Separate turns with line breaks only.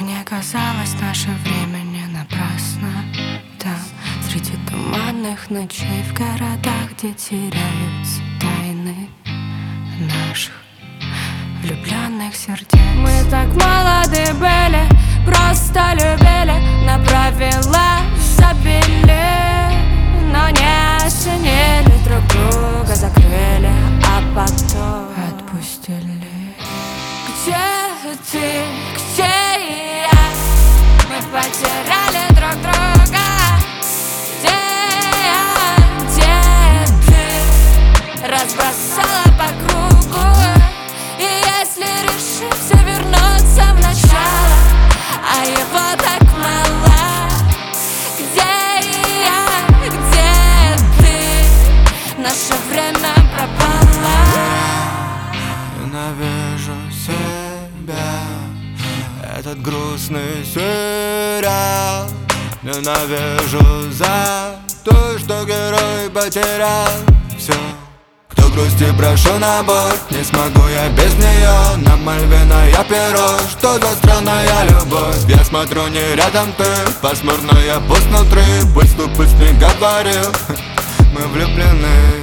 мне казалось, наше время не напрасно. Там, среди туманных ночей, в городах, где теряются тайны наших влюбленных сердец. Мы так молоды были, просто любили, на правила забили, но не оценили, друг друга закрыли, а потом отпустили. Где ты, где я? Мы потеряли друг друга. Где ты? Разбросала по кругу. И если решимся вернуться в начало, а его так мало, где я, где ты? Наше время пропало.
Ненавижу себя, этот грустный сериал. Ненавижу за то, что герой потерял все. Кто грустит, прошу на бок, не смогу я без нее. На Мальвина перо, что за странная любовь. Я смотрю, не рядом ты, пасмурно я пусть внутри. Пусть не говорил, мы влюблены.